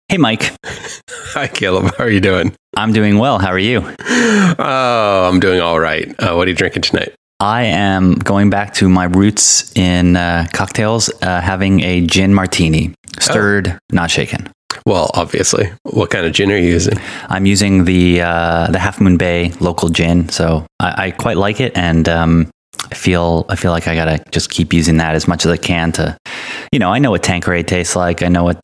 Hey, Mike. Hi, Caleb. How are you doing? I'm doing well. How are you? Oh, I'm doing all right. What are you drinking tonight? I am going back to my roots in cocktails, having a gin martini, stirred, not shaken. Well, obviously. What kind of gin are you using? I'm using the Half Moon Bay local gin, so I quite like it, and I feel like I gotta just keep using that as much as I can to, I know what Tanqueray tastes like. I know what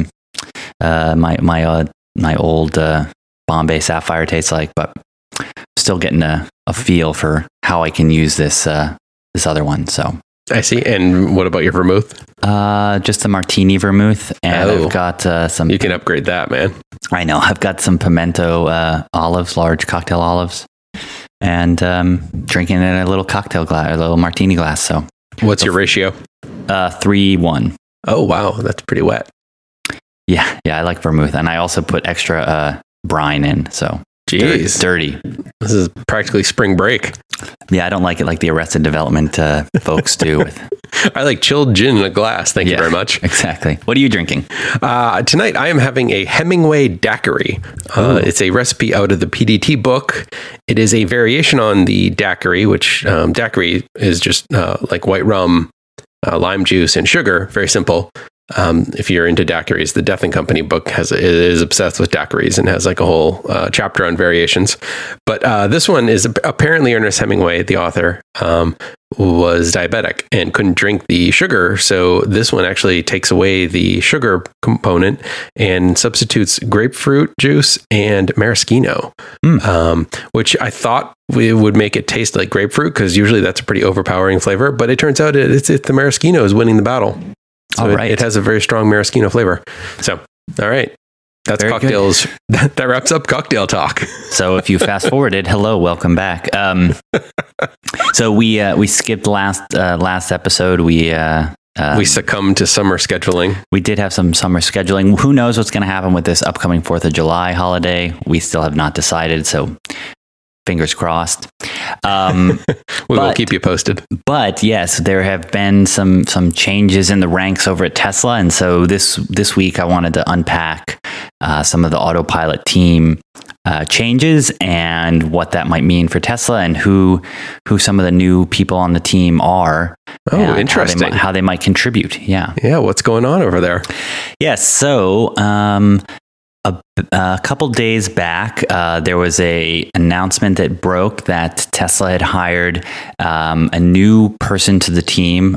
my old Bombay Sapphire tastes like, but still getting a feel for how I can use this other one. So I see. And what about your vermouth? Just a martini vermouth, and I've got some. You can upgrade that, man. I know. I've got some pimento olives, large cocktail olives, and drinking it in a little cocktail glass, a little martini glass. So, what's your ratio? 3-1. Oh wow, that's pretty wet. Yeah, I like vermouth, and I also put extra brine in. So, jeez, dirty. This is practically spring break. Yeah, I don't like it like the Arrested Development folks do. I like chilled gin in a glass. Thank you very much. Exactly. What are you drinking? Tonight, I am having a Hemingway daiquiri. It's a recipe out of the PDT book. It is a variation on the daiquiri, which daiquiri is just like white rum, lime juice, and sugar. Very simple. If you're into daiquiris, the Death and Company book is obsessed with daiquiris and has like a whole chapter on variations. But this one is apparently Ernest Hemingway, the author, was diabetic and couldn't drink the sugar. So this one actually takes away the sugar component and substitutes grapefruit juice and maraschino, which I thought would make it taste like grapefruit because usually that's a pretty overpowering flavor. But it turns out it's the maraschino is winning the battle. So it has a very strong maraschino flavor. So, all right. That's very cocktails. That wraps up cocktail talk. So if you fast forwarded, hello, welcome back. So we skipped last episode. We succumbed to summer scheduling. We did have some summer scheduling. Who knows what's going to happen with this upcoming 4th of July holiday? We still have not decided. So fingers crossed. We will keep you posted. But yes, there have been some changes in the ranks over at Tesla, and so this week I wanted to unpack some of the autopilot team changes and what that might mean for Tesla and who some of the new people on the team are. Oh, interesting. How they might contribute. Yeah. Yeah. What's going on over there? Yes. So a couple days back, there was a announcement that broke that Tesla had hired a new person to the team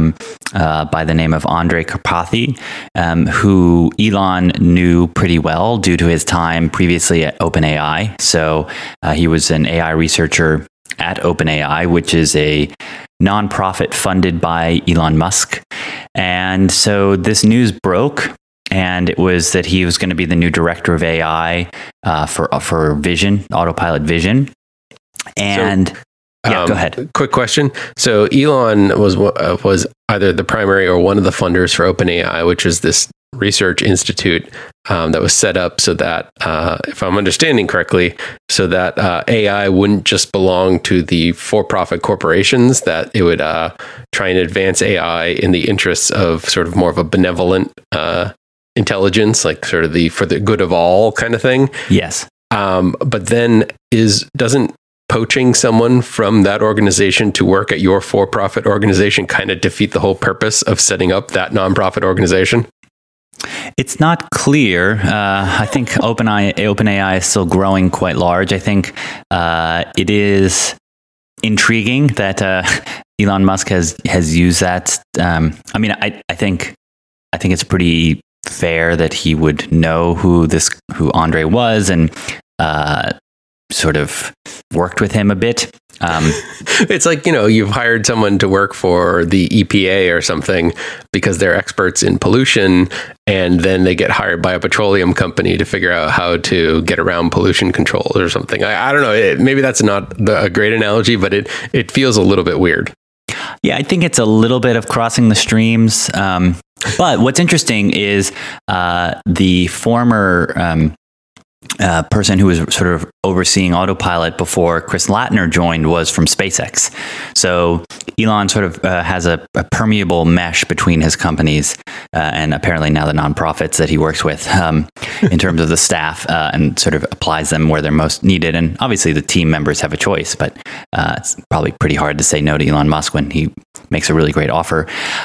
by the name of Andrej Karpathy, who Elon knew pretty well due to his time previously at OpenAI. So he was an AI researcher at OpenAI, which is a nonprofit funded by Elon Musk. And so this news broke. And it was that he was going to be the new director of AI for Vision, Autopilot Vision. And go ahead. Quick question. So Elon was either the primary or one of the funders for OpenAI, which is this research institute that was set up so that, if I'm understanding correctly, so that AI wouldn't just belong to the for-profit corporations, that it would try and advance AI in the interests of sort of more of a benevolent intelligence, like sort of for the good of all kind of thing. Yes. But then doesn't poaching someone from that organization to work at your for-profit organization kind of defeat the whole purpose of setting up that nonprofit organization? It's not clear. I think OpenAI is still growing quite large. I think it is intriguing that Elon Musk has used that. I think it's pretty fair that he would know who Andre was and sort of worked with him a bit. It's like, you've hired someone to work for the EPA or something because they're experts in pollution, and then they get hired by a petroleum company to figure out how to get around pollution controls or something. I don't know. Maybe that's not a great analogy, but it feels a little bit weird. Yeah, I think it's a little bit of crossing the streams. But what's interesting is the former person who was sort of overseeing Autopilot before Chris Latner joined was from SpaceX. So Elon sort of has a permeable mesh between his companies and apparently now the nonprofits that he works with in terms of the staff and sort of applies them where they're most needed. And obviously the team members have a choice, but it's probably pretty hard to say no to Elon Musk when he makes a really great offer.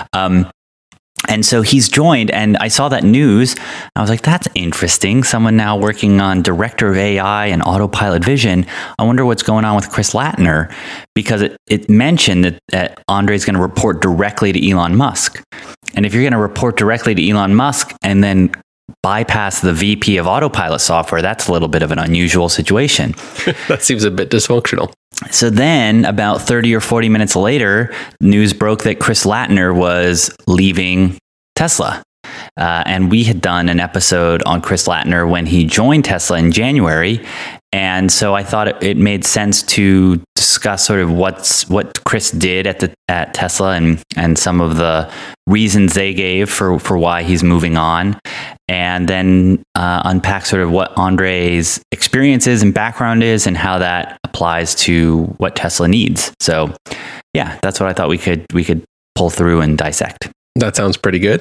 And so he's joined, and I saw that news. I was like, that's interesting. Someone now working on director of AI and Autopilot Vision. I wonder what's going on with Chris Latner, because it mentioned that Andrej is going to report directly to Elon Musk. And if you're going to report directly to Elon Musk and then bypass the VP of Autopilot software, that's a little bit of an unusual situation. That seems a bit dysfunctional. So then about 30 or 40 minutes later, news broke that Chris Latner was leaving Tesla. And we had done an episode on Chris Latner when he joined Tesla in January. And so I thought it made sense to discuss sort of what Chris did at Tesla and some of the reasons they gave for why he's moving on. And then unpack sort of what Andrej's experience is and background is and how that applies to what Tesla needs. So yeah, that's what I thought we could pull through and dissect. That sounds pretty good.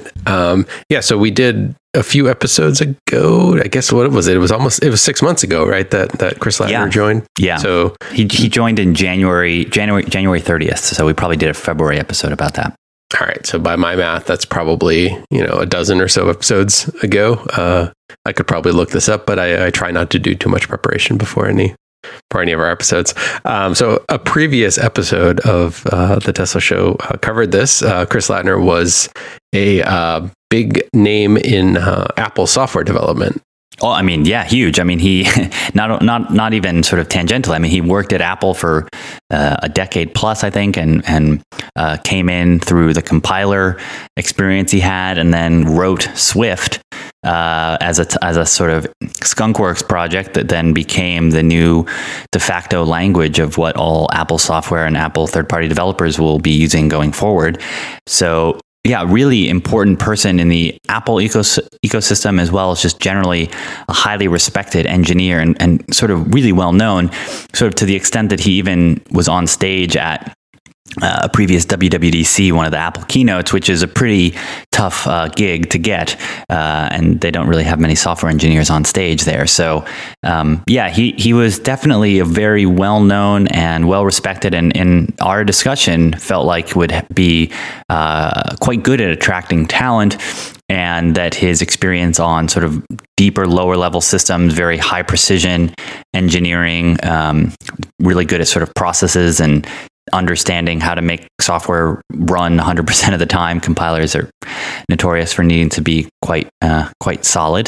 So we did a few episodes ago. I guess what was it? It was 6 months ago, right? That Chris Latner joined. Yeah. So he joined in January 30th. So we probably did a February episode about that. All right. So by my math, that's probably, a dozen or so episodes ago. I could probably look this up, but I try not to do too much preparation before any of our episodes. So a previous episode of the Tesla Show covered this. Chris Latner was a big name in Apple software development. Oh, I mean, yeah, huge. I mean, he not even sort of tangential. I mean, he worked at Apple for a decade plus, I think, and came in through the compiler experience he had, and then wrote Swift as a sort of skunkworks project that then became the new de facto language of what all Apple software and Apple third-party developers will be using going forward. So yeah, really important person in the Apple ecosystem, as well as just generally a highly respected engineer and sort of really well known, sort of to the extent that he even was on stage at a previous WWDC, one of the Apple keynotes, which is a pretty tough gig to get. And they don't really have many software engineers on stage there. So he was definitely a very well-known and well-respected, and in our discussion felt like would be quite good at attracting talent, and that his experience on sort of deeper, lower level systems, very high precision engineering, really good at sort of processes and understanding how to make software run 100% of the time. Compilers are notorious for needing to be quite solid.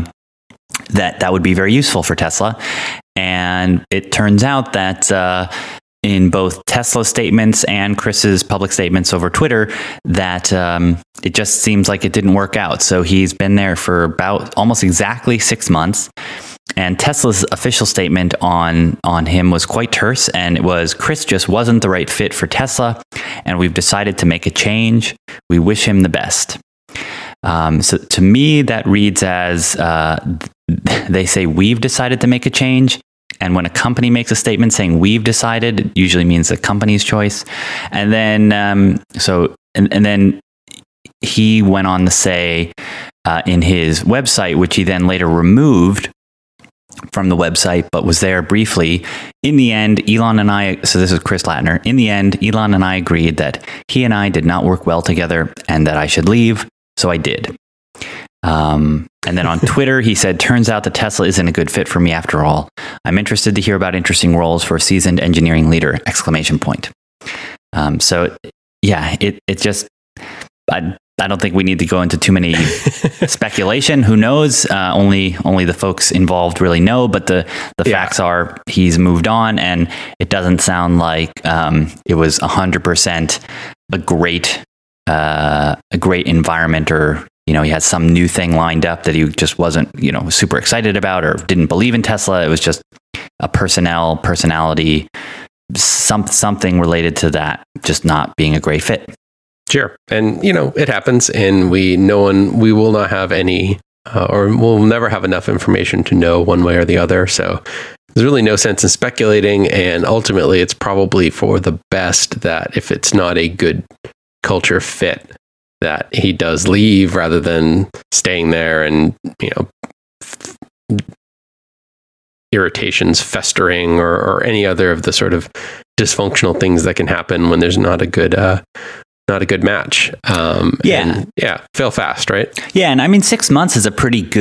That would be very useful for Tesla. And it turns out that in both Tesla statements and Chris's public statements over Twitter, that it just seems like it didn't work out. So he's been there for about almost exactly 6 months. And Tesla's official statement on him was quite terse, and it was, Chris just wasn't the right fit for Tesla, and we've decided to make a change. We wish him the best. So to me, that reads as they say, we've decided to make a change. And when a company makes a statement saying we've decided, it usually means the company's choice. And then, and then he went on to say in his website, which he then later removed from the website, but was there briefly. In the end, Elon and I, so this is Chris Latner, in the end, Elon and I agreed that he and I did not work well together and that I should leave. So I did. And then on Twitter, he said, turns out that Tesla isn't a good fit for me after all. I'm interested to hear about interesting roles for a seasoned engineering leader, ! So yeah, it just, I don't think we need to go into too many speculation. Who knows? Only the folks involved really know. But the facts are he's moved on, and it doesn't sound like it was 100% a great environment, or he had some new thing lined up that he just wasn't super excited about or didn't believe in Tesla. It was just a personality, something related to that just not being a great fit. Sure. And, it happens, and we will not have any or we'll never have enough information to know one way or the other. So there's really no sense in speculating. And ultimately, it's probably for the best that if it's not a good culture fit, that he does leave rather than staying there and, irritations festering or any other of the sort of dysfunctional things that can happen when there's not a good match. Fail fast, right? Yeah. And I mean, 6 months is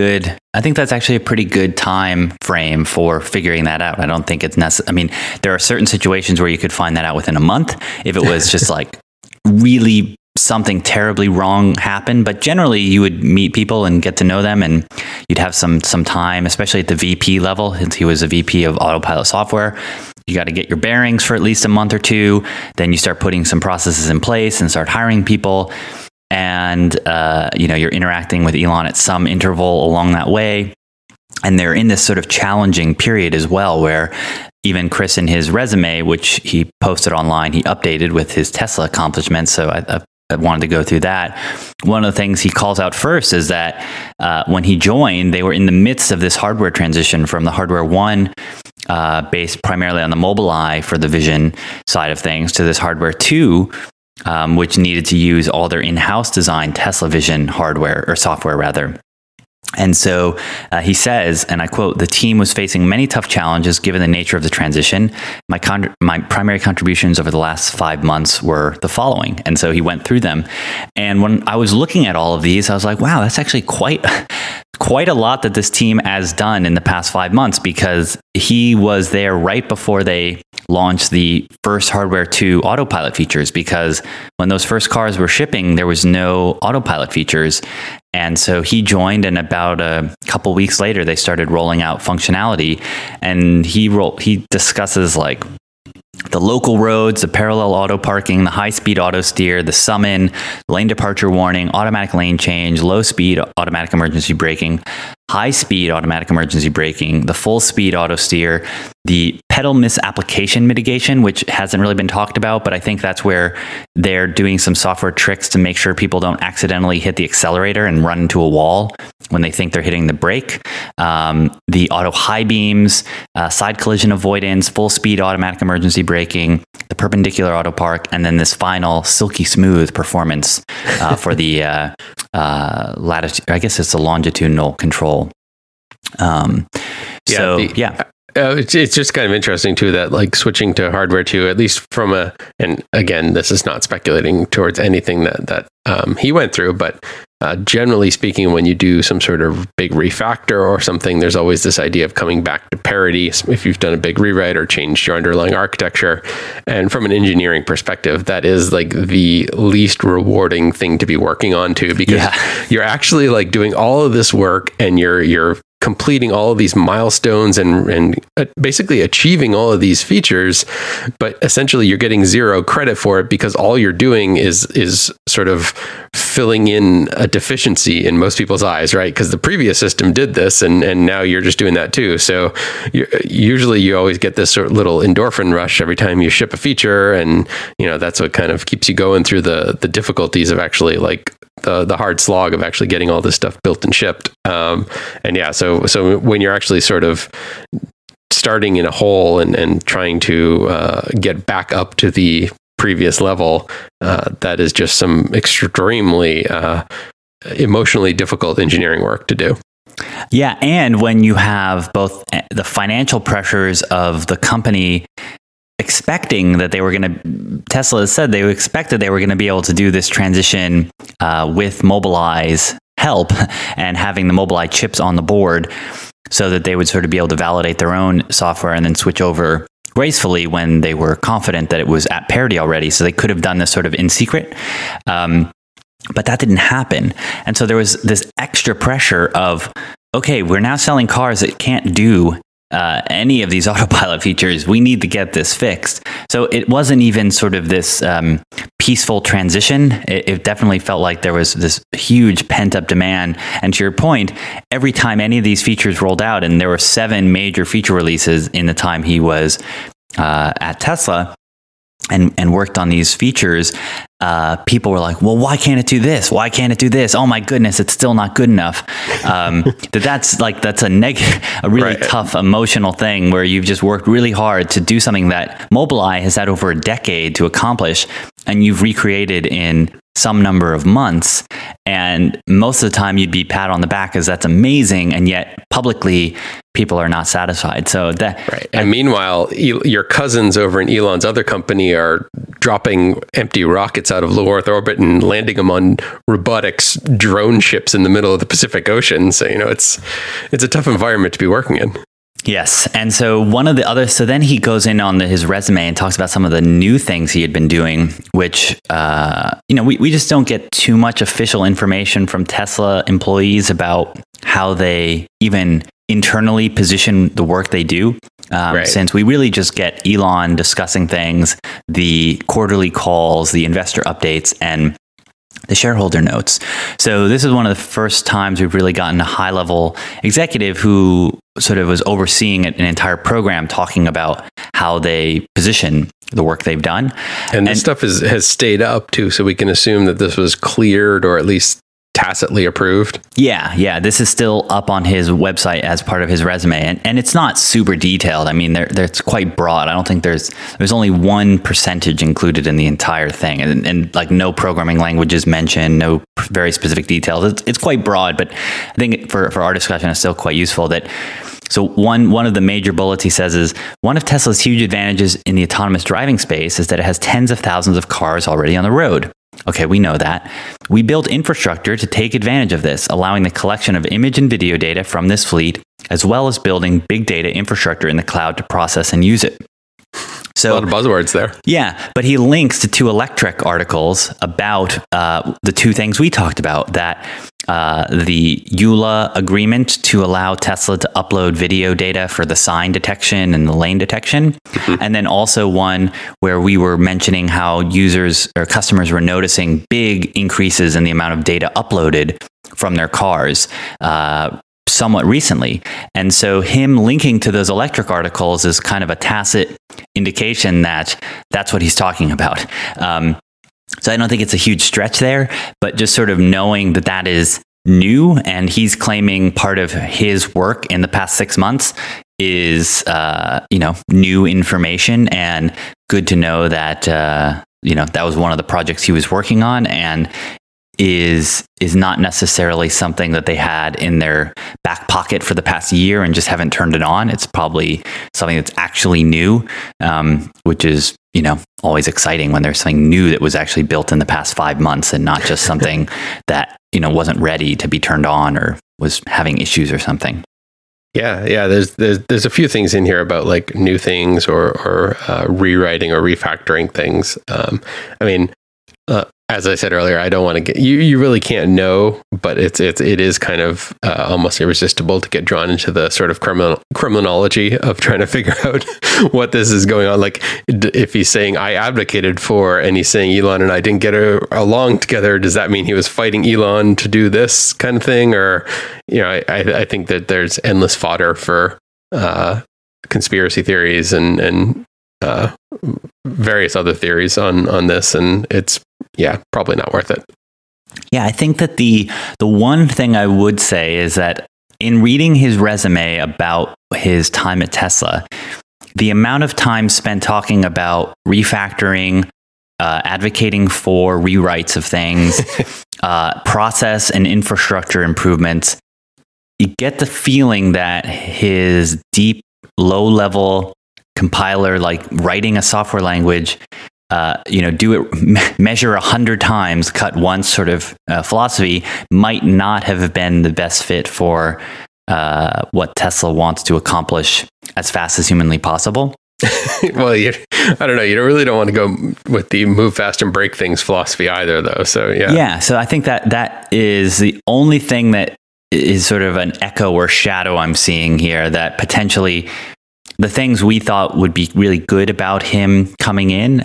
I think that's actually a pretty good time frame for figuring that out. I don't think it's necessary. I mean, there are certain situations where you could find that out within a month if it was just like really something terribly wrong happened, but generally you would meet people and get to know them, and you'd have some time, especially at the VP level, since he was a VP of Autopilot software. You got to get your bearings for at least a month or two. Then you start putting some processes in place and start hiring people. And, you're interacting with Elon at some interval along that way. And they're in this sort of challenging period as well, where even Chris in his resume, which he posted online, he updated with his Tesla accomplishments. So I wanted to go through that. One of the things he calls out first is that when he joined, they were in the midst of this hardware transition from the Hardware 1, based primarily on the Mobileye for the vision side of things, to this Hardware 2, which needed to use all their in-house designed Tesla Vision hardware, or software rather. And so he says, and I quote, "The team was facing many tough challenges given the nature of the transition. My primary contributions over the last 5 months were the following." And so he went through them. And when I was looking at all of these, I was like, wow, that's actually quite a lot that this team has done in the past 5 months, because he was there right before they launched the first Hardware 2 autopilot features, because when those first cars were shipping, there was no autopilot features. And so he joined, and about a couple weeks later, they started rolling out functionality. And he discusses like the local roads, the parallel auto parking, the high-speed auto steer, the summon, lane departure warning, automatic lane change, low-speed automatic emergency braking, high-speed automatic emergency braking, the full-speed auto steer, the pedal misapplication mitigation, which hasn't really been talked about, but I think that's where they're doing some software tricks to make sure people don't accidentally hit the accelerator and run into a wall when they think they're hitting the brake. The auto high beams, side collision avoidance, full-speed automatic emergency braking, the perpendicular auto park, and then this final silky smooth performance for the latitude. I guess it's the longitudinal control. It's just kind of interesting too that like switching to Hardware 2, at least from and again, this is not speculating towards anything that he went through, but generally speaking, when you do some sort of big refactor or something, there's always this idea of coming back to parity if you've done a big rewrite or changed your underlying architecture. And from an engineering perspective, that is like the least rewarding thing to be working on too, because you're actually like doing all of this work and you're completing all of these milestones and basically achieving all of these features, but essentially you're getting zero credit for it because all you're doing is sort of filling in a deficiency in most people's eyes, right? Because the previous system did this and now you're just doing that too. So usually you always get this sort of little endorphin rush every time you ship a feature, and that's what kind of keeps you going through the difficulties of actually like the hard slog of actually getting all this stuff built and shipped. So when you're actually sort of starting in a hole and trying to get back up to the previous level, that is just some extremely emotionally difficult engineering work to do. Yeah, and when you have both the financial pressures of the company expecting that they were going to, Tesla has said they expected they were going to be able to do this transition with Mobileye's help and having the Mobileye chips on the board so that they would sort of be able to validate their own software and then switch over gracefully when they were confident that it was at parity already. So they could have done this sort of in secret. But that didn't happen. And so there was this extra pressure of, okay, we're now selling cars that can't do any of these autopilot features. We need to get this fixed. So it wasn't even sort of this peaceful transition. It definitely felt like there was this huge pent-up demand. And to your point, every time any of these features rolled out, and there were 7 major feature releases in the time he was at Tesla, and worked on these features, people were like, well, why can't it do this? Why can't it do this? Oh my goodness, it's still not good enough. That's a really tough emotional thing where you've just worked really hard to do something that Mobileye has had over a decade to accomplish, and you've recreated in some number of months. And most of the time you'd be pat on the back as that's amazing. And yet publicly people are not satisfied. So And meanwhile, your cousins over in Elon's other company are dropping empty rockets out of low Earth orbit and landing them on robotics drone ships in the middle of the Pacific Ocean. So, it's a tough environment to be working in. Yes. And so so then he goes in on his resume and talks about some of the new things he had been doing, which, we just don't get too much official information from Tesla employees about how they even internally position the work they do. Since we really just get Elon discussing things, the quarterly calls, the investor updates, and the shareholder notes. So this is one of the first times we've really gotten a high-level executive who sort of was overseeing an entire program talking about how they position the work they've done. And this stuff has stayed up too, so we can assume that this was cleared or at least tacitly approved. Yeah. This is still up on his website as part of his resume, and it's not super detailed. I mean, it's quite broad. I don't think there's only 1% included in the entire thing, and like no programming languages mentioned, no very specific details. It's quite broad, but I think for our discussion, it's still quite useful that. So one of the major bullets he says is, one of Tesla's huge advantages in the autonomous driving space is that it has tens of thousands of cars already on the road. Okay, we know that. We built infrastructure to take advantage of this, allowing the collection of image and video data from this fleet, as well as building big data infrastructure in the cloud to process and use it. So, a lot of buzzwords there. Yeah, but he links to 2 Electrek articles about the 2 things we talked about, that the EULA agreement to allow Tesla to upload video data for the sign detection and the lane detection. Mm-hmm. And then also one where we were mentioning how users or customers were noticing big increases in the amount of data uploaded from their cars somewhat recently. And so him linking to those Electrek articles is kind of a tacit indication that that's what he's talking about. So I don't think it's a huge stretch there, but just sort of knowing that is new, and he's claiming part of his work in the past 6 months is, new information, and good to know that, that was one of the projects he was working on, and is not necessarily something that they had in their back pocket for the past year and just haven't turned it on. It's probably something that's actually new, which is, always exciting when there's something new that was actually built in the past 5 months and not just something that, wasn't ready to be turned on or was having issues or something. Yeah. There's a few things in here about like new things or rewriting or refactoring things. As I said earlier, I don't want to get you really can't know, but it is kind of almost irresistible to get drawn into the sort of criminology of trying to figure out what this is going on. Like if he's saying I advocated for, and he's saying Elon and I didn't get along together, does that mean he was fighting Elon to do this kind of thing? Or, I think that there's endless fodder for conspiracy theories and various other theories on this, and it's probably not worth it. Yeah, I think that the one thing I would say is that in reading his resume about his time at Tesla, the amount of time spent talking about refactoring, advocating for rewrites of things, process and infrastructure improvements, you get the feeling that his deep, low-level compiler, like writing a software language, measure 100 times, cut once sort of philosophy might not have been the best fit for what Tesla wants to accomplish as fast as humanly possible. Well, I don't know. You really don't want to go with the move fast and break things philosophy either, though. So, yeah. Yeah. So I think that is the only thing that is sort of an echo or shadow I'm seeing here, that potentially the things we thought would be really good about him coming in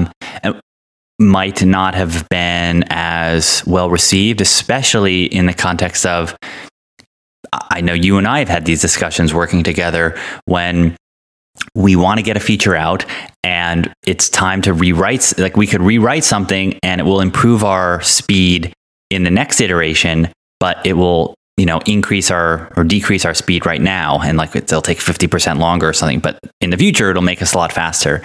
might not have been as well received, especially in the context of, I know you and I have had these discussions working together when we want to get a feature out and it's time to rewrite. Like we could rewrite something and it will improve our speed in the next iteration, but it will, increase or decrease our speed right now. And like it'll take 50% longer or something, but in the future, it'll make us a lot faster.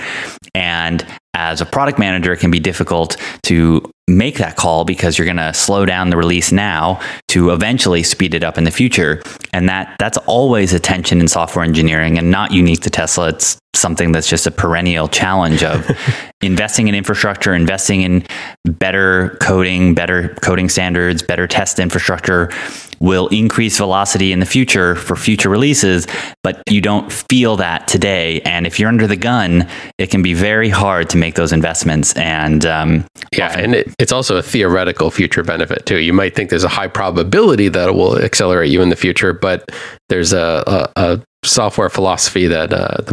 And as a product manager, it can be difficult to make that call because you're going to slow down the release now to eventually speed it up in the future. And that's always a tension in software engineering and not unique to Tesla. It's something that's just a perennial challenge of investing in infrastructure, investing in better coding standards, better test infrastructure will increase velocity in the future for future releases, but you don't feel that today. And if you're under the gun, it can be very hard to make those investments. And and it's also a theoretical future benefit too. You might think there's a high probability that it will accelerate you in the future, but there's a software philosophy that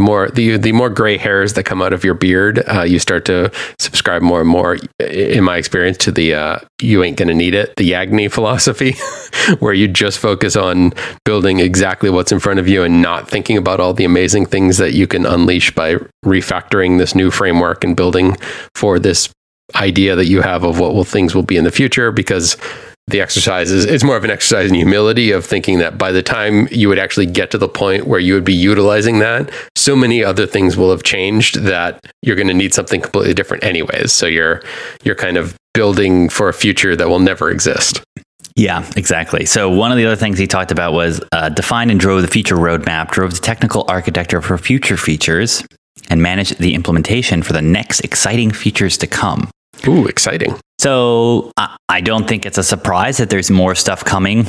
the more gray hairs that come out of your beard, you start to subscribe more and more, in my experience, to the you ain't gonna need it, the Yagni philosophy, where you just focus on building exactly what's in front of you and not thinking about all the amazing things that you can unleash by refactoring this new framework and building for this idea that you have of what things will be in the future. Because the exercise it's more of an exercise in humility of thinking that by the time you would actually get to the point where you would be utilizing that, so many other things will have changed that you're going to need something completely different anyways. So you're kind of building for a future that will never exist. Yeah, exactly. So one of the other things he talked about was define and drove the feature roadmap, drove the technical architecture for future features, and managed the implementation for the next exciting features to come. Ooh, exciting. So I don't think it's a surprise that there's more stuff coming.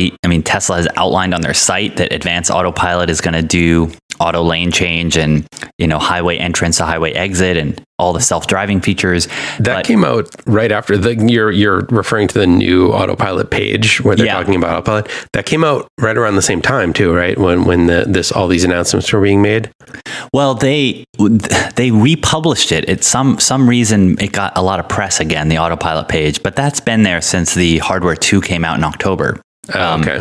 Tesla has outlined on their site that advanced autopilot is going to do auto lane change and, highway entrance to highway exit and all the self-driving features. That came out right after you're referring to the new autopilot page where they're talking about autopilot. That came out right around the same time too, right? When all these announcements were being made. Well, they republished it. It's some reason it got a lot of press again, the autopilot page, but that's been there since the Hardware 2 came out in October. Okay.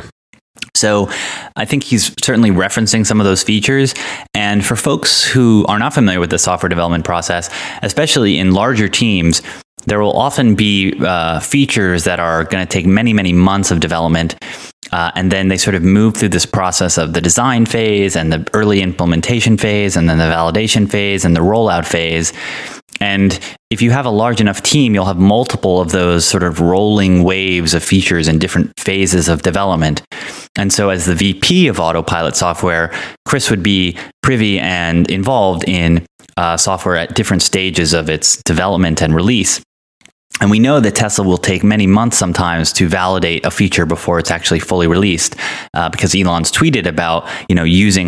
So I think he's certainly referencing some of those features. And for folks who are not familiar with the software development process, especially in larger teams, there will often be features that are going to take many, many months of development. And then they sort of move through this process of the design phase and the early implementation phase and then the validation phase and the rollout phase. And if you have a large enough team, you'll have multiple of those sort of rolling waves of features in different phases of development. And so as the VP of Autopilot software, Chris would be privy and involved in software at different stages of its development and release. And we know that Tesla will take many months sometimes to validate a feature before it's actually fully released, because Elon's tweeted about using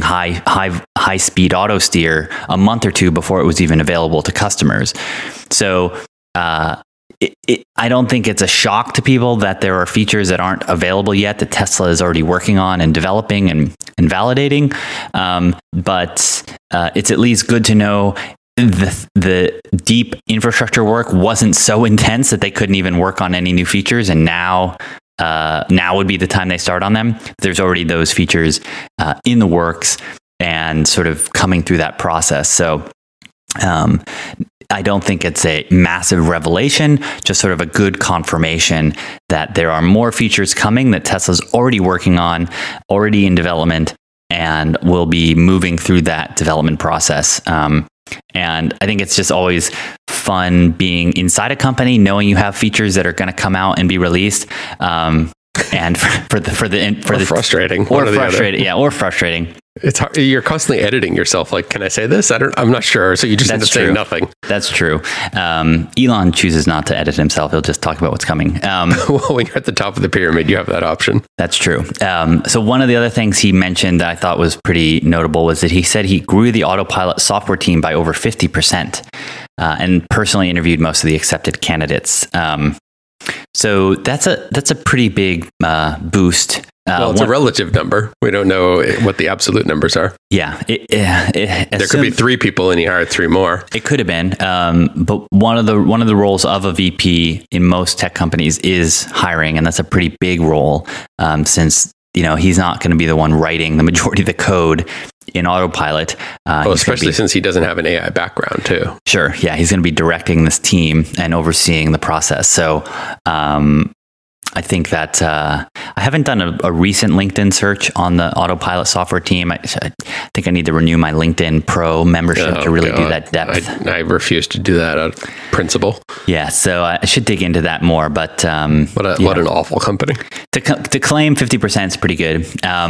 high speed auto steer a month or two before it was even available to customers. So I don't think it's a shock to people that there are features that aren't available yet that Tesla is already working on and developing and validating. But it's at least good to know the deep infrastructure work wasn't so intense that they couldn't even work on any new features, and now would be the time they start on them. There's already those features in the works and sort of coming through that process. So I don't think it's a massive revelation, just sort of a good confirmation that there are more features coming that Tesla's already working on, already in development, and will be moving through that development process. And I think it's just always fun being inside a company, knowing you have features that are going to come out and be released. And for the frustrating or frustrating. It's hard. You're constantly editing yourself. Like, can I say this? I'm not sure. So you just end up saying nothing. That's true. Elon chooses not to edit himself. He'll just talk about what's coming. Well, when you're at the top of the pyramid, you have that option. That's true. So one of the other things he mentioned that I thought was pretty notable was that he said he grew the Autopilot software team by over 50%, and personally interviewed most of the accepted candidates. So that's a pretty big boost. Well, it's a relative number. We don't know what the absolute numbers are. Yeah. There could be 3 people and he hired 3 more. It could have been. But one of the roles of a VP in most tech companies is hiring. And that's a pretty big role, since he's not going to be the one writing the majority of the code. in Autopilot. Especially since he doesn't have an AI background too. Sure. Yeah. He's going to be directing this team and overseeing the process. So I think that I haven't done a recent LinkedIn search on the Autopilot software team. I think I need to renew my LinkedIn Pro membership to really do that depth. I refuse to do that out of principle. Yeah, so I should dig into that more. But what an awful company. To claim 50% is pretty good.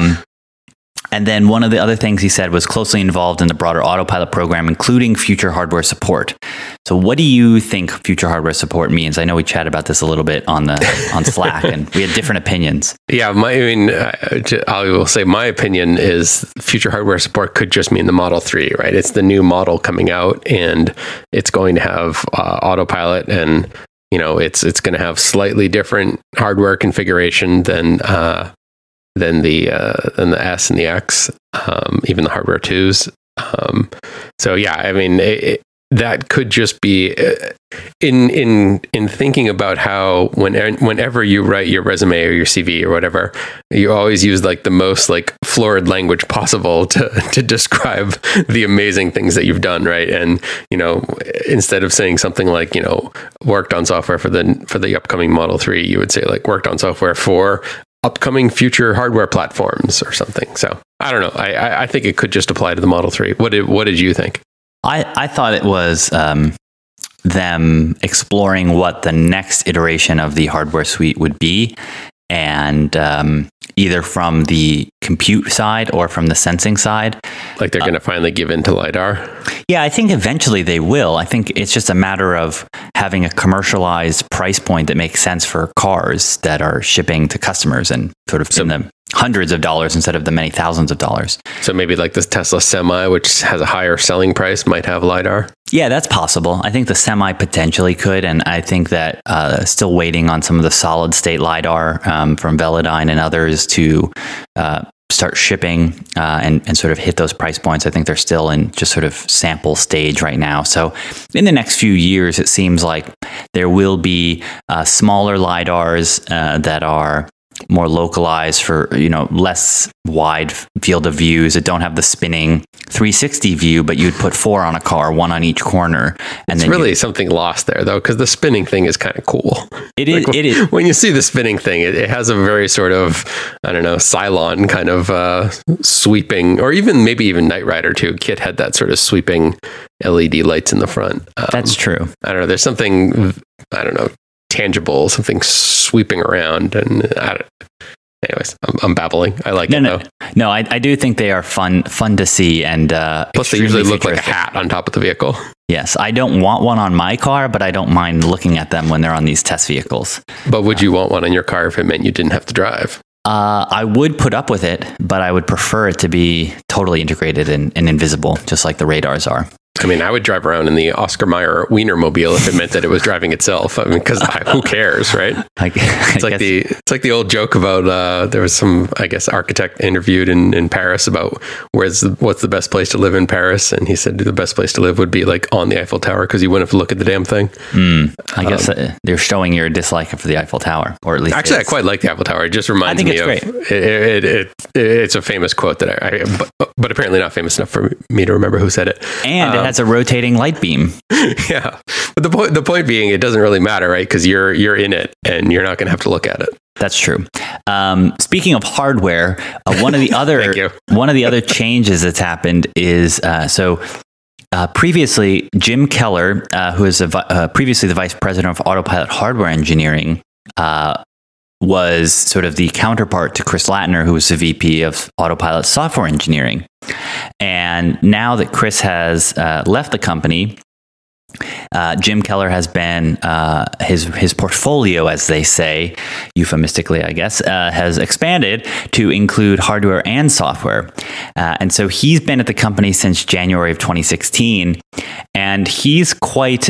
And then one of the other things he said was closely involved in the broader Autopilot program, including future hardware support. So what do you think future hardware support means? I know we chatted about this a little bit on Slack, and we had different opinions. Yeah, I will say my opinion is future hardware support could just mean the Model 3, right? It's the new model coming out, and it's going to have Autopilot, and it's going to have slightly different hardware configuration than the S and the X, even the hardware 2s. So yeah, I mean, that could just be in thinking about how whenever you write your resume or your CV or whatever, you always use like the most like florid language possible to describe the amazing things that you've done, right? And instead of saying something like worked on software for the upcoming Model 3, you would say like worked on software for upcoming future hardware platforms or something. So I don't know. I think it could just apply to the Model 3. What did you think? I thought it was them exploring what the next iteration of the hardware suite would be, and either from the compute side or from the sensing side. Like they're going to finally give in to LiDAR? Yeah, I think eventually they will. I think it's just a matter of having a commercialized price point that makes sense for cars that are shipping to customers and sort of in the hundreds of dollars instead of the many thousands of dollars. So maybe like this Tesla Semi, which has a higher selling price, might have LiDAR? Yeah, that's possible. I think the Semi potentially could, and I think that still waiting on some of the solid state LiDAR from Velodyne and others to start shipping and sort of hit those price points. I think they're still in just sort of sample stage right now. So in the next few years, it seems like there will be smaller LiDARs that are more localized for, less wide field of views that don't have the spinning 360 view, but you'd put 4 on a car, 1 on each corner. And it's really something lost there, though, because the spinning thing is kind of cool. It is. Like, it is. When you see the spinning thing, it has a very sort of, I don't know, Cylon kind of sweeping, or maybe even Knight Rider too. Kit had that sort of sweeping LED lights in the front. That's true. I don't know. There's something, I don't know, tangible, something sweeping around, and anyways, I'm babbling. I like it though. No, I do think they are fun to see, and plus they usually look like a hat on top of the vehicle. Yes, I don't want one on my car, but I don't mind looking at them when they're on these test vehicles. But would you want one on your car if it meant you didn't have to drive? I would put up with it, but I would prefer it to be totally integrated and invisible, just like the radars are. I mean, I would drive around in the Oscar Mayer Wienermobile if it meant that it was driving itself. I mean, because who cares, right? It's like the old joke about there was some, I guess, architect interviewed in Paris about what's the best place to live in Paris, and he said the best place to live would be like on the Eiffel Tower because you wouldn't have to look at the damn thing. I guess they're showing your dislike for the Eiffel Tower, or at least actually, I quite like the Eiffel Tower. It just reminds me of it's a famous quote that but apparently not famous enough for me to remember who said it. And it has a rotating light beam. Yeah, but the point being, it doesn't really matter, right? Because you're in it, and you're not going to have to look at it. That's true. Speaking of hardware, one of the other changes that's happened is previously Jim Keller, who is previously the vice president of Autopilot hardware engineering, was sort of the counterpart to Chris Latner, who was the VP of Autopilot software engineering. And now that Chris has left the company, Jim Keller has been, his portfolio, as they say, euphemistically, I guess, has expanded to include hardware and software. And so he's been at the company since January of 2016, and he's quite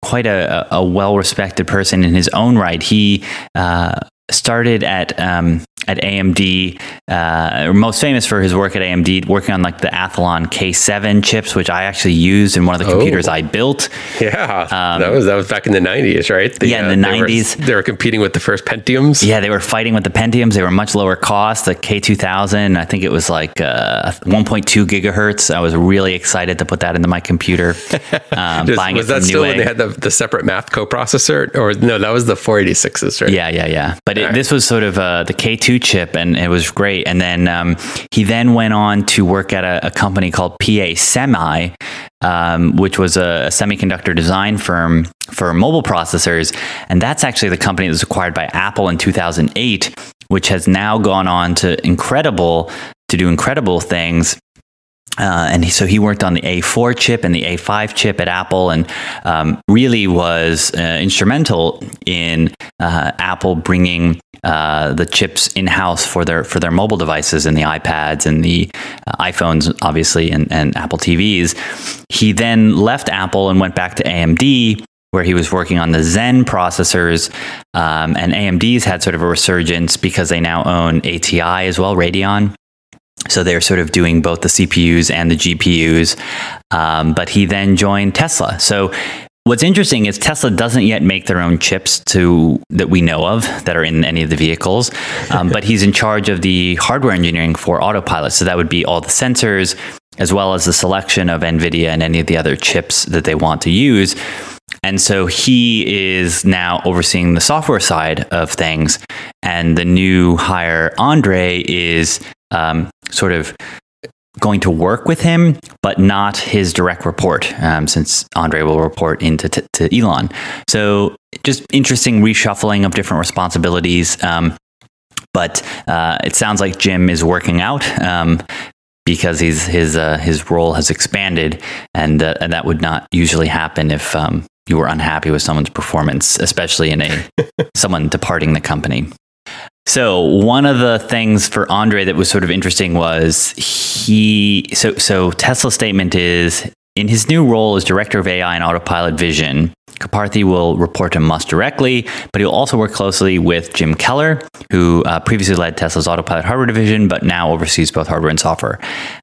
a well-respected person in his own right. He started at AMD, most famous for his work at AMD, working on like the Athlon K7 chips, which I actually used in one of the computers I built. Yeah, that was back in the 90s, right? In the 90s. They were competing with the first Pentiums. Yeah, they were fighting with the Pentiums. They were much lower cost. The K2000, I think it was like 1.2 gigahertz. I was really excited to put that into my computer. Buying was it that from still Newegg. when they had the separate math coprocessor? Or no, that was the 486s, right? Yeah. But this was sort of the K2 chip, and it was great. And then he then went on to work at a company called PA Semi, which was a semiconductor design firm for mobile processors. And that's actually the company that was acquired by Apple in 2008, which has now gone on to do incredible things. So he worked on the A4 chip and the A5 chip at Apple, and really was instrumental in Apple bringing the chips in-house for their mobile devices and the iPads and the iPhones, obviously, and Apple TVs. He then left Apple and went back to AMD, where he was working on the Zen processors, and AMD's had sort of a resurgence because they now own ATI as well, Radeon. So they're sort of doing both the CPUs and the GPUs. But he then joined Tesla. So what's interesting is Tesla doesn't yet make their own chips that we know of that are in any of the vehicles. But he's in charge of the hardware engineering for Autopilot. So that would be all the sensors, as well as the selection of NVIDIA and any of the other chips that they want to use. And so he is now overseeing the software side of things. And the new hire, Andre, is sort of going to work with him, but not his direct report, since Andre will report into to Elon. So just interesting reshuffling of different responsibilities. But it sounds like Jim is working out because his role has expanded, and that would not usually happen if you were unhappy with someone's performance, especially in someone departing the company. So one of the things for Andre that was sort of interesting was so Tesla's statement is, in his new role as director of AI and Autopilot Vision, Karpathy will report to Musk directly, but he'll also work closely with Jim Keller, who previously led Tesla's Autopilot hardware division, but now oversees both hardware and software.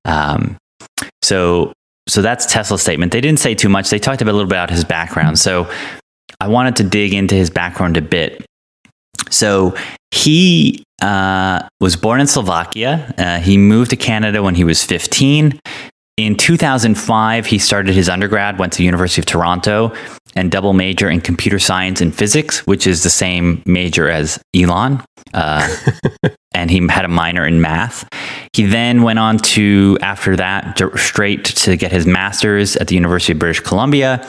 So that's Tesla's statement. They didn't say too much. They talked a little bit about his background. So I wanted to dig into his background a bit. So he was born in Slovakia. He moved to Canada when he was 15. In 2005, he started his undergrad, went to the University of Toronto, and double major in computer science and physics, which is the same major as Elon. And he had a minor in math. He then went on to, after that, straight to get his master's at the University of British Columbia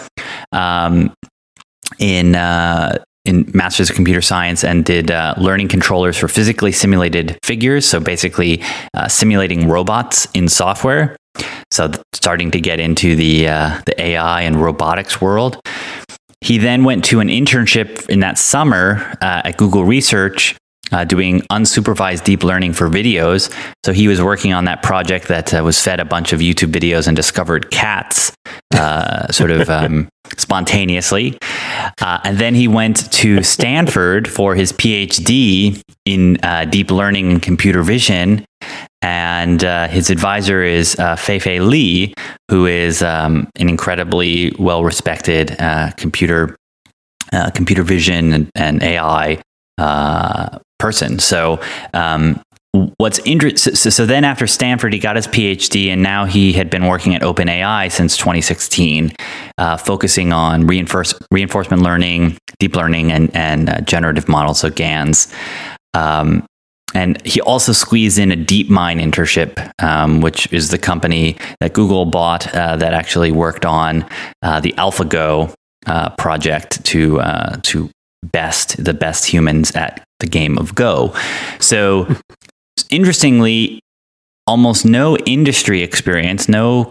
in Masters of Computer Science, and did learning controllers for physically simulated figures. So basically simulating robots in software. So starting to get into the AI and robotics world. He then went to an internship in that summer at Google Research, doing unsupervised deep learning for videos. So he was working on that project that was fed a bunch of YouTube videos and discovered cats spontaneously. And then he went to Stanford for his PhD in deep learning and computer vision. And his advisor is Fei-Fei Li, who is an incredibly well-respected computer vision and AI person. So what's interesting, so then after Stanford, he got his PhD, and now he had been working at OpenAI since 2016, focusing on reinforcement learning, deep learning, and generative models, so GANs. And he also squeezed in a DeepMind internship, which is the company that Google bought that actually worked on the AlphaGo project to the best humans at the game of Go. So interestingly, almost no industry experience,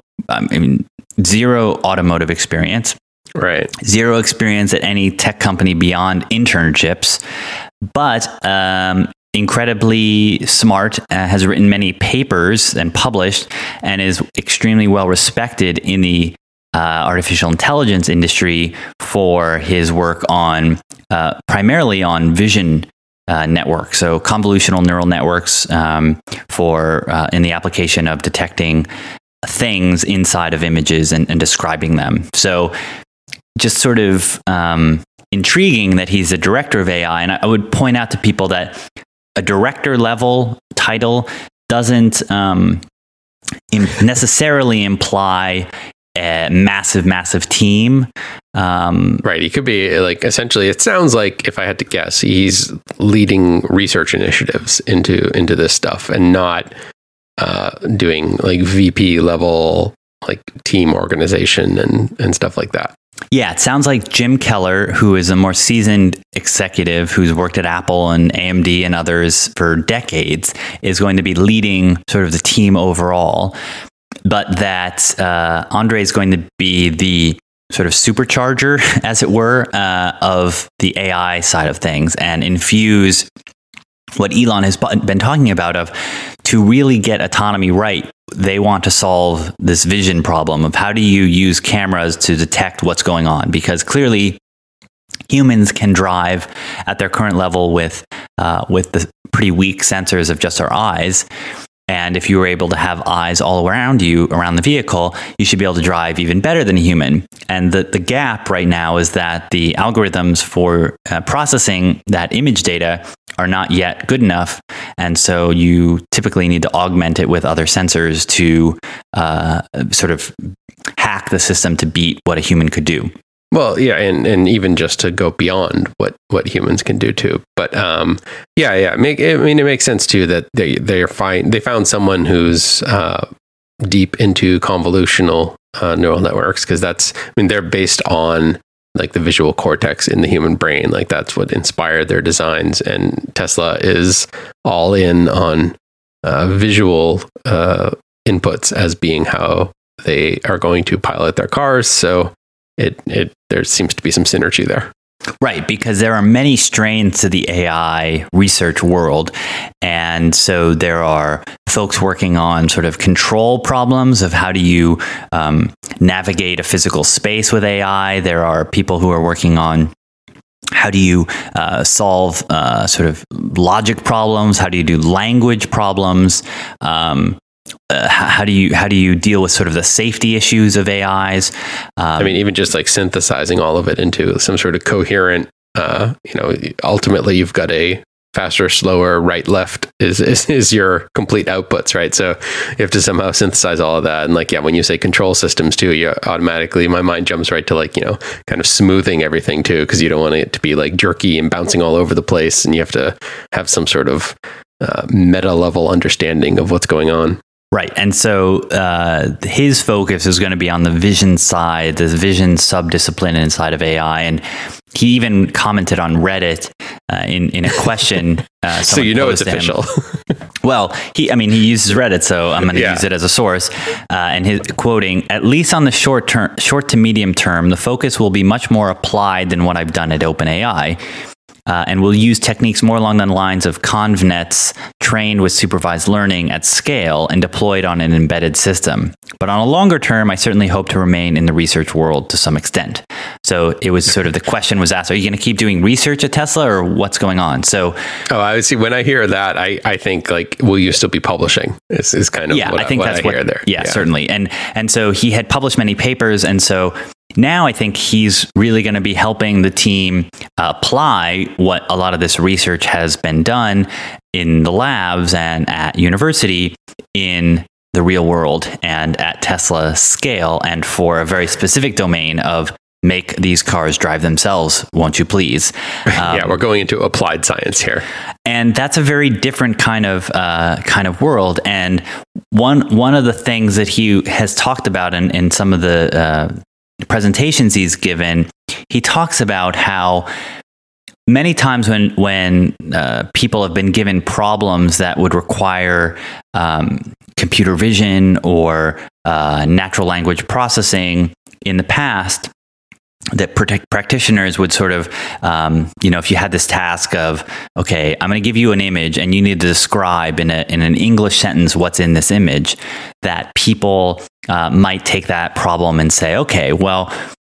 zero automotive experience. Right. Zero experience at any tech company beyond internships, but incredibly smart, has written many papers and published, and is extremely well respected in the artificial intelligence industry for his work on primarily on vision networks. So convolutional neural networks for in the application of detecting things inside of images and describing them. So just sort of intriguing that he's a director of AI. And I would point out to people that a director level title doesn't necessarily imply a massive team. Right. He could be like, essentially, it sounds like, if I had to guess, he's leading research initiatives into this stuff and not doing like VP level, like team organization and stuff like that. Yeah, it sounds like Jim Keller, who is a more seasoned executive who's worked at Apple and AMD and others for decades, is going to be leading sort of the team overall. But that Andre is going to be the sort of supercharger, as it were, of the AI side of things and infuse what Elon has been talking about of to really get autonomy right. They want to solve this vision problem of how do you use cameras to detect what's going on? Because clearly humans can drive at their current level with the pretty weak sensors of just our eyes. And if you were able to have eyes all around you, around the vehicle, you should be able to drive even better than a human. And the gap right now is that the algorithms for processing that image data are not yet good enough. And so you typically need to augment it with other sensors to sort of hack the system to beat what a human could do. Well, yeah, and even just to go beyond what humans can do too. But yeah. It makes sense too that they found someone who's deep into convolutional neural networks, because they're based on like the visual cortex in the human brain. Like that's what inspired their designs, and Tesla is all in on visual inputs as being how they are going to pilot their cars. So there seems to be some synergy there. Right, because there are many strains to the AI research world. And so there are folks working on sort of control problems of how do you navigate a physical space with AI. There are people who are working on how do you solve sort of logic problems? How do you do language problems? How do you deal with sort of the safety issues of AIs? Even just like synthesizing all of it into some sort of coherent, ultimately you've got a faster, slower, right, left is your complete outputs, right? So you have to somehow synthesize all of that. And like, yeah, when you say control systems too, you automatically, my mind jumps right to like, kind of smoothing everything too, because you don't want it to be like jerky and bouncing all over the place. And you have to have some sort of meta level understanding of what's going on. Right. And so his focus is going to be on the vision side, the vision subdiscipline inside of AI. And he even commented on Reddit in a question. So it's official. Well, he uses Reddit, so I'm going to use it as a source. And his quoting, "At least on the short to medium term, the focus will be much more applied than what I've done at OpenAI. And we'll use techniques more along the lines of ConvNets trained with supervised learning at scale and deployed on an embedded system. But on a longer term, I certainly hope to remain in the research world to some extent." So it was sort of the question was asked, are you going to keep doing research at Tesla or what's going on? So, I would see when I hear that, I think like, will you still be publishing? Is kind of what I hear there. Yeah, certainly. And so he had published many papers. And so now I think he's really going to be helping the team apply what a lot of this research has been done in the labs and at university in the real world and at Tesla scale, and for a very specific domain of make these cars drive themselves, won't you please? We're going into applied science here. And that's a very different kind of world. And one of the things that he has talked about in some of the presentations he's given, he talks about how many times when people have been given problems that would require computer vision or natural language processing in the past, that practitioners would sort of, if you had this task of, okay, I'm going to give you an image and you need to describe in an English sentence what's in this image, that people might take that problem and say, okay, well,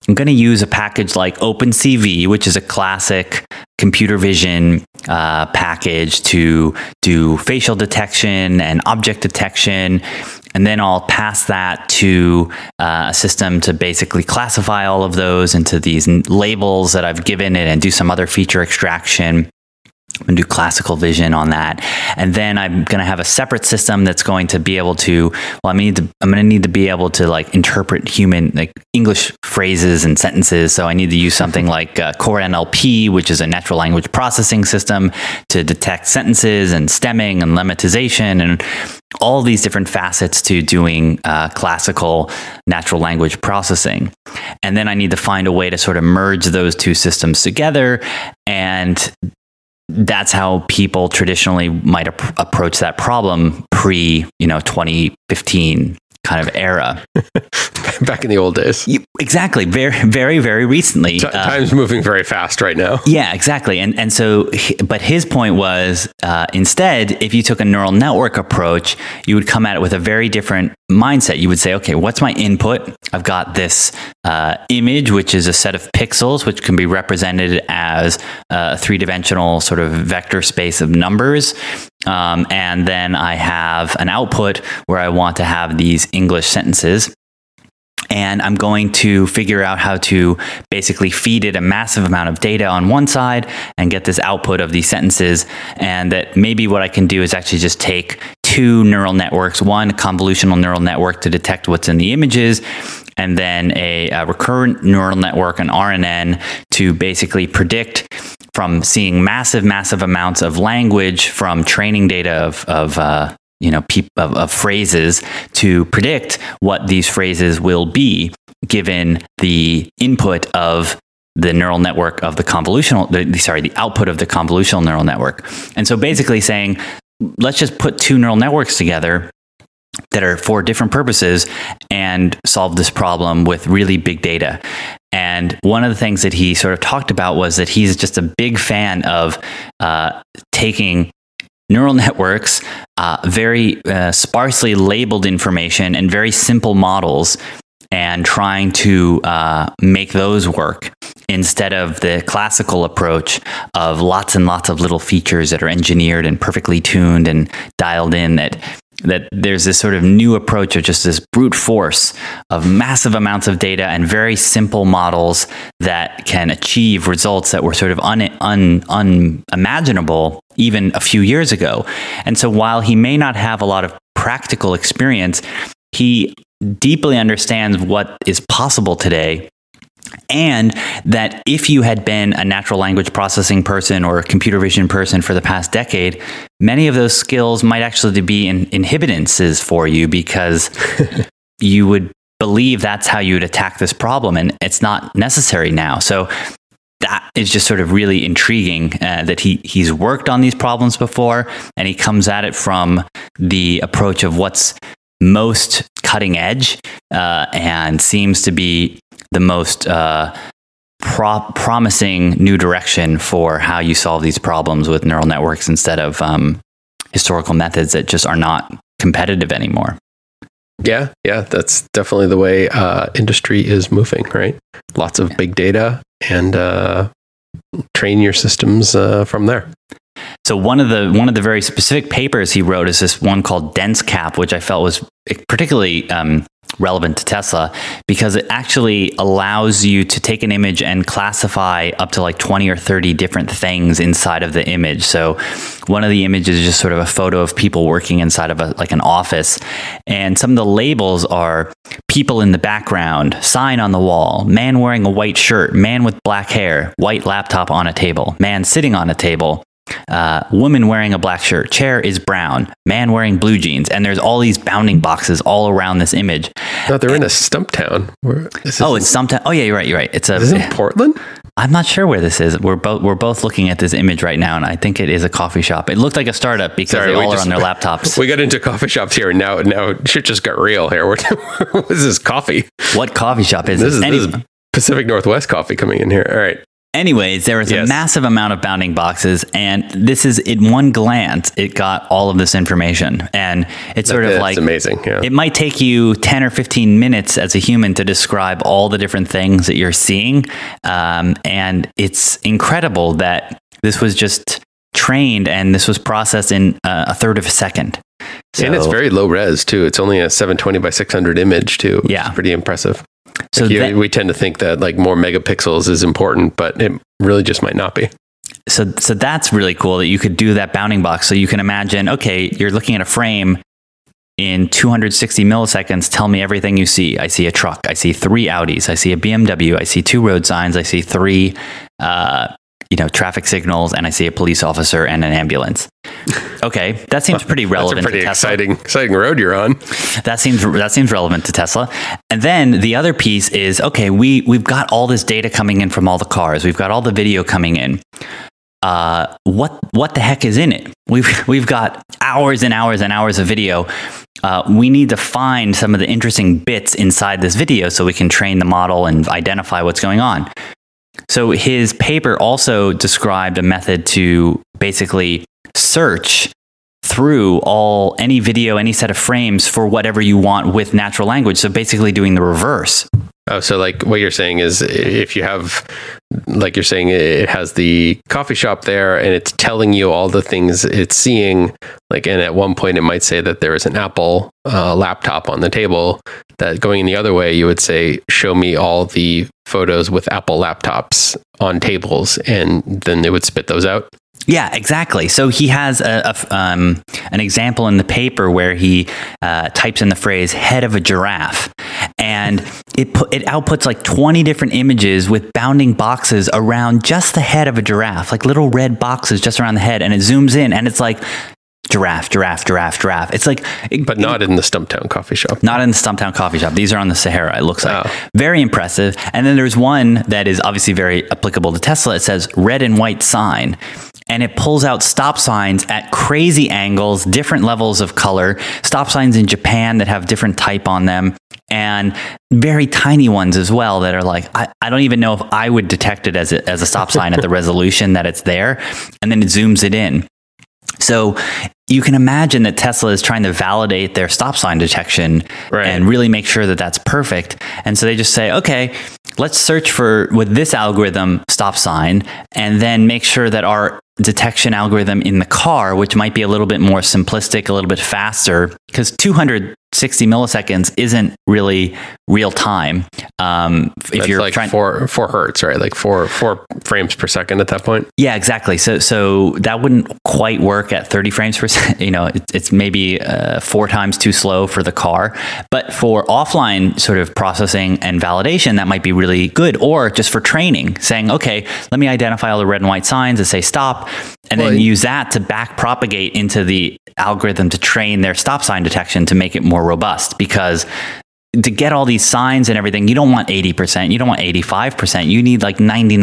I'm going to use a package like OpenCV, which is a classic computer vision package to do facial detection and object detection. And then I'll pass that to a system to basically classify all of those into these labels that I've given it and do some other feature extraction. I'm going to do classical vision on that. And then I'm going to have a separate system that's going to be able to, I'm going to need to be able to like interpret human, like English phrases and sentences. So I need to use something like Core NLP, which is a natural language processing system to detect sentences and stemming and lemmatization and all these different facets to doing classical natural language processing. And then I need to find a way to sort of merge those two systems together. And that's how people traditionally might approach that problem pre, 2015 kind of era. Back in the old days. Exactly. Very, very, very recently. Time's moving very fast right now. Yeah, exactly. And so, but his point was, instead, if you took a neural network approach, you would come at it with a very different mindset. You would say, okay, what's my input? I've got this image, which is a set of pixels, which can be represented as a three-dimensional sort of vector space of numbers. And then I have an output where I want to have these English sentences. And I'm going to figure out how to basically feed it a massive amount of data on one side and get this output of these sentences. And that maybe what I can do is actually just take two neural networks, one convolutional neural network to detect what's in the images, and then a recurrent neural network, an RNN, to basically predict from seeing massive amounts of language from training data of phrases to predict what these phrases will be given the input of the neural network of the output of the convolutional neural network. And so basically saying, let's just put two neural networks together that are for different purposes and solve this problem with really big data. And one of the things that he sort of talked about was that he's just a big fan of taking neural networks, very sparsely labeled information and very simple models, and trying to make those work instead of the classical approach of lots and lots of little features that are engineered and perfectly tuned and dialed in, that there's this sort of new approach of just this brute force of massive amounts of data and very simple models that can achieve results that were sort of unimaginable even a few years ago. And so while he may not have a lot of practical experience, he deeply understands what is possible today. And that if you had been a natural language processing person or a computer vision person for the past decade, many of those skills might actually be inhibitances for you, because you would believe that's how you would attack this problem, and it's not necessary now. So that is just sort of really intriguing that he's worked on these problems before, and he comes at it from the approach of what's most cutting edge and seems to be the most promising new direction for how you solve these problems with neural networks instead of historical methods that just are not competitive anymore. Yeah, that's definitely the way industry is moving, right? Lots of big data and train your systems from there. So one of the very specific papers he wrote is this one called DenseCap, which I felt was particularly relevant to Tesla, because it actually allows you to take an image and classify up to like 20 or 30 different things inside of the image. So one of the images is just sort of a photo of people working inside of an office. And some of the labels are people in the background, sign on the wall, man wearing a white shirt, man with black hair, white laptop on a table, man sitting on a table, woman wearing a black shirt, chair is brown, man wearing blue jeans, and there's all these bounding boxes all around this image. No, they're in a Stumptown. It's Stumptown. Oh yeah, you're right. Is it in Portland? I'm not sure where this is. We're both looking at this image right now, and I think it is a coffee shop. It looked like a startup because they all are on their laptops. We got into coffee shops here, and now shit just got real here. What is this coffee? What coffee shop is this? This is Pacific Northwest coffee coming in here. All right. Anyways, there was a Yes. massive amount of bounding boxes, and this is in one glance, it got all of this information. And it's sort of That's like amazing. Yeah. it might take you 10 or 15 minutes as a human to describe all the different things that you're seeing. And it's incredible that this was just trained and this was processed in a third of a second. So, And it's very low res too. It's only a 720 by 600 image too. Which Yeah. is pretty impressive. so that- We tend to think that like more megapixels is important, but it really just might not be. So that's really cool that you could do that bounding box. So you can imagine, okay, you're looking at a frame in 260 milliseconds. Tell me everything you see. I see a truck. I see 3 Audis. I see a BMW. I see 2 road signs. I see 3, traffic signals, and I see a police officer and an ambulance. Okay, that seems pretty relevant. That's a pretty to Tesla. exciting road you're on. That seems relevant to Tesla. And then the other piece is, okay, we've got all this data coming in from all the cars. We've got all the video coming in. What the heck is in it? We've got hours and hours and hours of video. We need to find some of the interesting bits inside this video so we can train the model and identify what's going on. So his paper also described a method to basically search through any video, any set of frames for whatever you want with natural language. So basically doing the reverse. Oh, so like what you're saying is if you have, like you're saying, it has the coffee shop there and it's telling you all the things it's seeing. Like, and at one point it might say that there is an Apple laptop on the table. That going the other way, you would say, show me all the photos with Apple laptops on tables, and then it would spit those out. Yeah, exactly. So he has an example in the paper where he types in the phrase "head of a giraffe," and it outputs like 20 different images with bounding boxes around just the head of a giraffe, like little red boxes just around the head, and it zooms in, and it's like giraffe, giraffe, giraffe, giraffe. It's like, But not in the Stumptown coffee shop. not in the Stumptown coffee shop. These are on the Sahara, it looks like. Oh. Very impressive. And then there's one that is obviously very applicable to Tesla. It says red and white sign. And it pulls out stop signs at crazy angles, different levels of color, stop signs in Japan that have different type on them, and very tiny ones as well that are like, I don't even know if I would detect it as a stop sign at the resolution that it's there. And then it zooms it in. So you can imagine that Tesla is trying to validate their stop sign detection and really make sure that that's perfect. And so they just say, okay, let's search for, with this algorithm, stop sign, and then make sure that our detection algorithm in the car, which might be a little bit more simplistic, a little bit faster, because 260 milliseconds isn't really real time. If you're like trying 4 hertz, right? Like 4 frames per second at that point. Yeah, exactly. So that wouldn't quite work at 30 frames per second. You know, it's maybe 4 times too slow for the car. But for offline sort of processing and validation, that might be really good. Or just for training, saying, okay, let me identify all the red and white signs and say stop, and then use that to back propagate into the algorithm to train their stop sign detection to make it more robust. Because to get all these signs and everything, you don't want 80%, you don't want 85%, you need like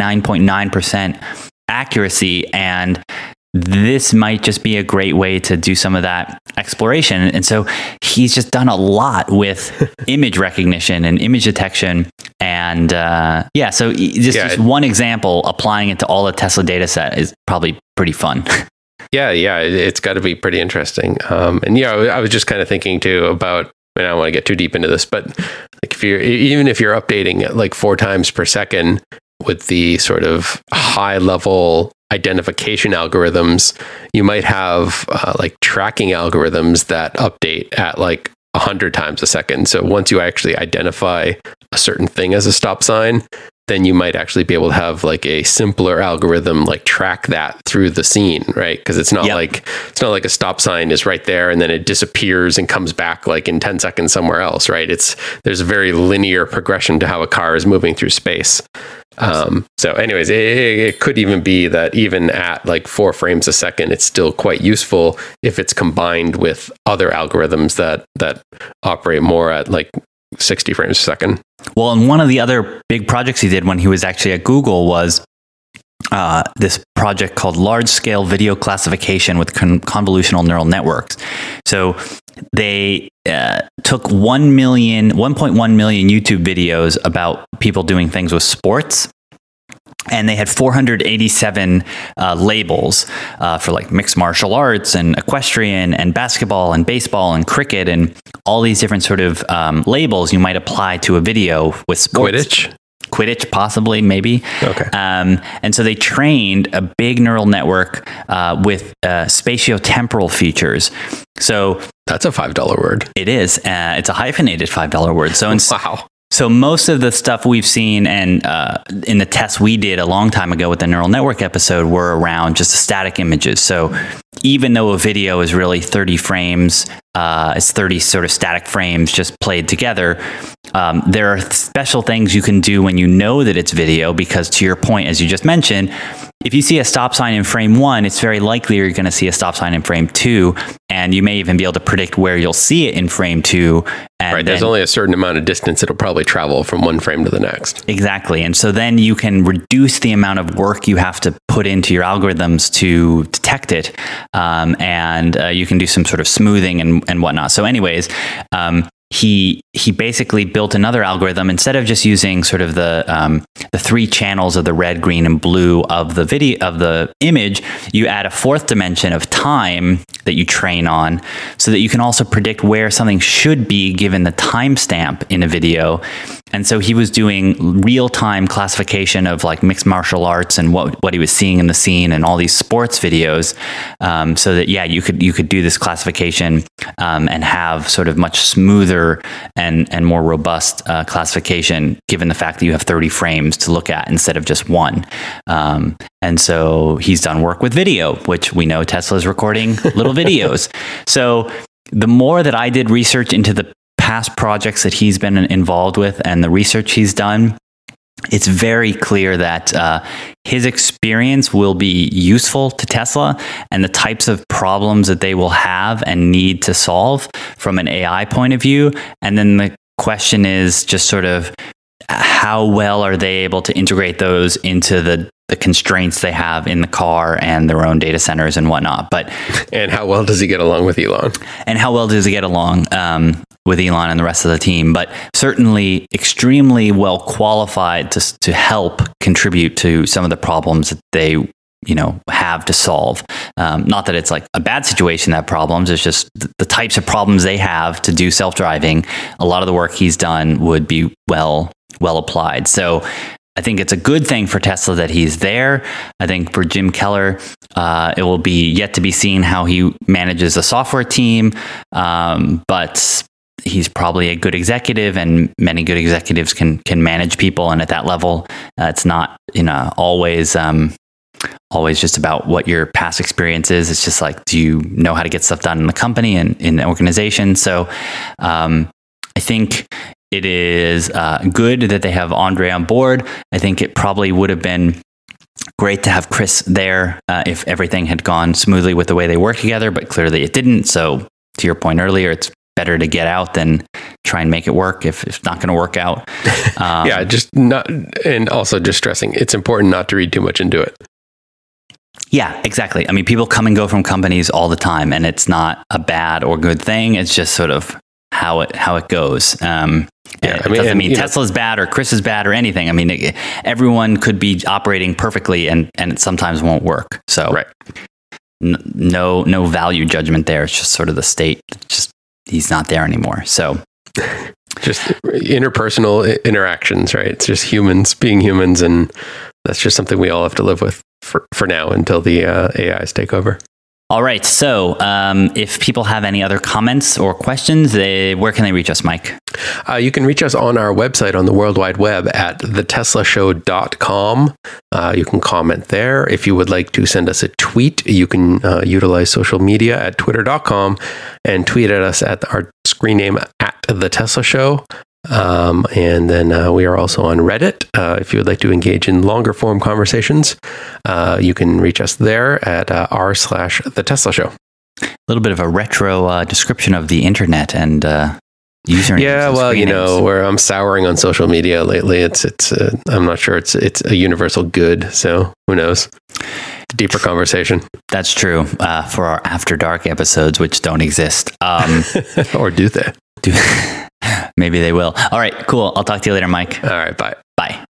99.9% accuracy. And this might just be a great way to do some of that exploration. And so he's just done a lot with image recognition and image detection. And so just one example, applying it to all the Tesla data set is probably pretty fun. Yeah, it's got to be pretty interesting. I was just kind of thinking too about, I don't want to get too deep into this, but like even if you're updating it like 4 times per second with the sort of high level identification algorithms, you might have like tracking algorithms that update at like 100 times a second. So once you actually identify a certain thing as a stop sign, then you might actually be able to have like a simpler algorithm like track that through the scene, right? Because it's not like a stop sign is right there and then it disappears and comes back like in 10 seconds somewhere else, right? There's a very linear progression to how a car is moving through space. So anyways, it could even be that even at like 4 frames a second, it's still quite useful if it's combined with other algorithms that operate more at like 60 frames a second. Well, and one of the other big projects he did when he was actually at Google was this project called Large Scale Video Classification with Convolutional Neural Networks. So they took 1.1 million YouTube videos about people doing things with sports. And they had 487 labels for like mixed martial arts and equestrian and basketball and baseball and cricket and all these different sort of labels you might apply to a video with sports. Quidditch, possibly, maybe. Okay. And so they trained a big neural network with spatiotemporal features. So that's a $5 word. It is. It's a hyphenated $5 word. So wow. So most of the stuff we've seen and in the tests we did a long time ago with the neural network episode were around just static images. So even though a video is really 30 frames, it's 30 sort of static frames just played together, there are special things you can do when you know that it's video, because to your point, as you just mentioned, if you see a stop sign in frame 1, it's very likely you're going to see a stop sign in frame 2, and you may even be able to predict where you'll see it in frame 2. And right, there's only a certain amount of distance it'll probably travel from one frame to the next. Exactly. And so then you can reduce the amount of work you have to put into your algorithms to detect it. And you can do some sort of smoothing and whatnot. So anyways, he basically built another algorithm. Instead of just using sort of the 3 channels of the red, green, and blue of the video of the image, you add a 4th dimension of time that you train on, so that you can also predict where something should be given the timestamp in a video. And so he was doing real-time classification of like mixed martial arts and what he was seeing in the scene and all these sports videos, so that you could do this classification and have sort of much smoother and more robust classification, given the fact that you have 30 frames to look at instead of just one. And so he's done work with video, which we know Tesla is recording little videos. So the more that I did research into the past projects that he's been involved with and the research he's done, it's very clear that his experience will be useful to Tesla, and the types of problems that they will have and need to solve from an AI point of view. And then the question is just sort of how well are they able to integrate those into the constraints they have in the car and their own data centers and whatnot. And how well does he get along with Elon? And how well does he get along with Elon and the rest of the team? But certainly extremely well qualified to help contribute to some of the problems that they have to solve. Not that it's like a bad situation that problems, it's just the types of problems they have to do self-driving. A lot of the work he's done would be well applied. So I think it's a good thing for Tesla that he's there. I think for Jim Keller, it will be yet to be seen how he manages a software team. But he's probably a good executive, and many good executives can manage people. And at that level, it's not always just about what your past experience is. It's just like, do you know how to get stuff done in the company and in the organization? So I think it is good that they have Andre on board. I think it probably would have been great to have Chris there if everything had gone smoothly with the way they work together, but clearly it didn't. So to your point earlier, it's better to get out than try and make it work if it's not going to work out. Yeah, just not, and also just stressing, it's important not to read too much into it. Yeah, exactly. I mean, people come and go from companies all the time, and it's not a bad or good thing. It's just sort of how it goes. It doesn't mean Tesla's bad or Chris is bad or anything. I mean, everyone could be operating perfectly, and it sometimes won't work. So right. No value judgment there. It's just sort of the state. Just he's not there anymore. So just interpersonal interactions, right? It's just humans being humans, and that's just something we all have to live with for now until the AIs take over. All right. So if people have any other comments or questions, where can they reach us, Mike? You can reach us on our website on the World Wide Web at theteslashow.com. You can comment there. If you would like to send us a tweet, you can utilize social media at twitter.com and tweet at us at our screen name at The Tesla Show. And then we are also on Reddit. If you would like to engage in longer form conversations, you can reach us there at r/The Tesla Show. A little bit of a retro description of the internet and usernames. Yeah, well, where I'm souring on social media lately, it's I'm not sure it's a universal good. So who knows? Deeper conversation. That's true. For our After Dark episodes, which don't exist. Or do they? Maybe they will. All right, cool. I'll talk to you later, Mike. All right, bye. Bye.